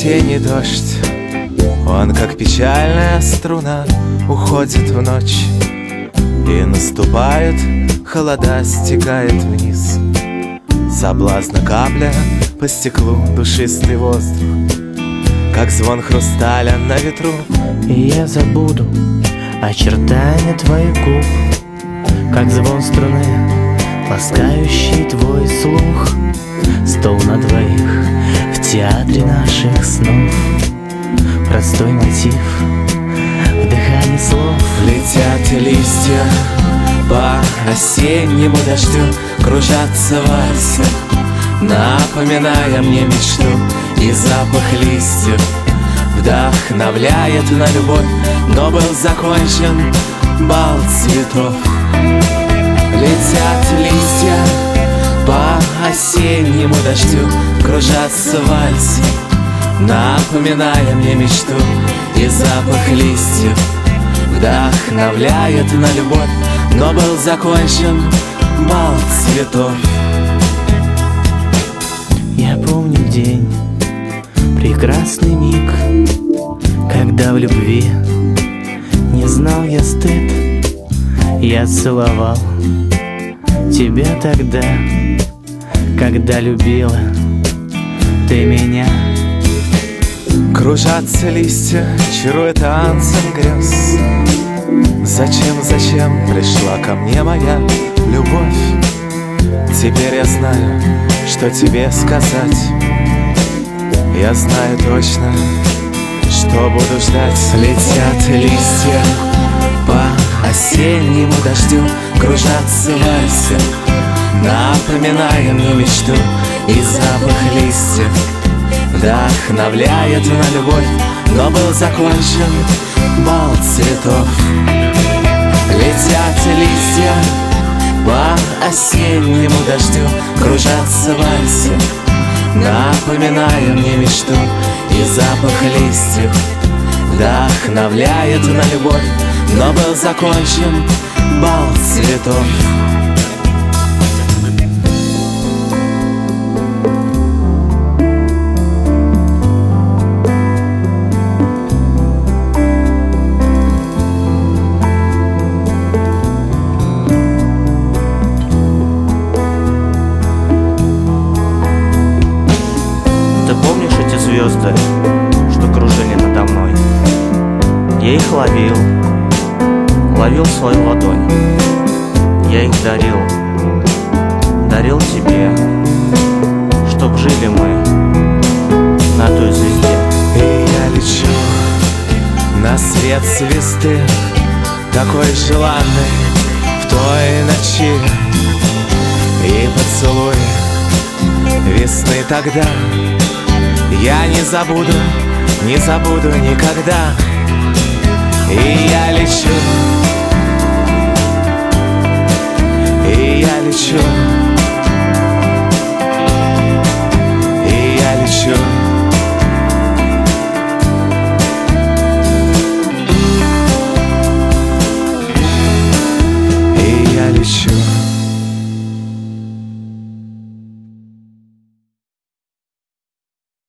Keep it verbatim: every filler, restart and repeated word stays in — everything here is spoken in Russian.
осенний дождь, он, как печальная струна, уходит в ночь. И наступает холода, стекает вниз. Соблазна капля по стеклу, душистый воздух, как звон хрусталя на ветру. И я забуду очертания твоих губ, как звон струны, ласкающий твой слух. Стол на двоих в театре наших снов, простой мотив в дыхании слов. Летят листья по осеннему дождю, кружатся вальсы, напоминая мне мечту. И запах листьев вдохновляет на любовь, но был закончен бал цветов. Летят листья по осеннему дождю, кружатся вальсы, напоминая мне мечту. И запах листьев вдохновляет на любовь, но был закончен бал цветов. Я помню день, прекрасный миг, когда в любви не знал я стыд. Я целовал тебя тогда, когда любила ты меня. Кружатся листья, чаруя танцем грез. Зачем, зачем пришла ко мне моя любовь? Теперь я знаю, что тебе сказать. Я знаю точно, что буду ждать. Летят листья по осеннему дождю, кружатся вальсы, напоминая мне мечту. И запах листьев вдохновляет на любовь, но был закончен бал цветов. Летят листья по осеннему дождю, кружатся вальсы, напоминая мне мечту. И запах листьев вдохновляет на любовь, но был закончен бал цветов. Звезды, что кружили надо мной, я их ловил, ловил в свою ладонь. Я их дарил, дарил тебе, чтоб жили мы на той звезде. И я лечу на свет звезды, такой желанный в той ночи. И поцелуй весны тогда я не забуду, не забуду никогда. И я лечу, и я лечу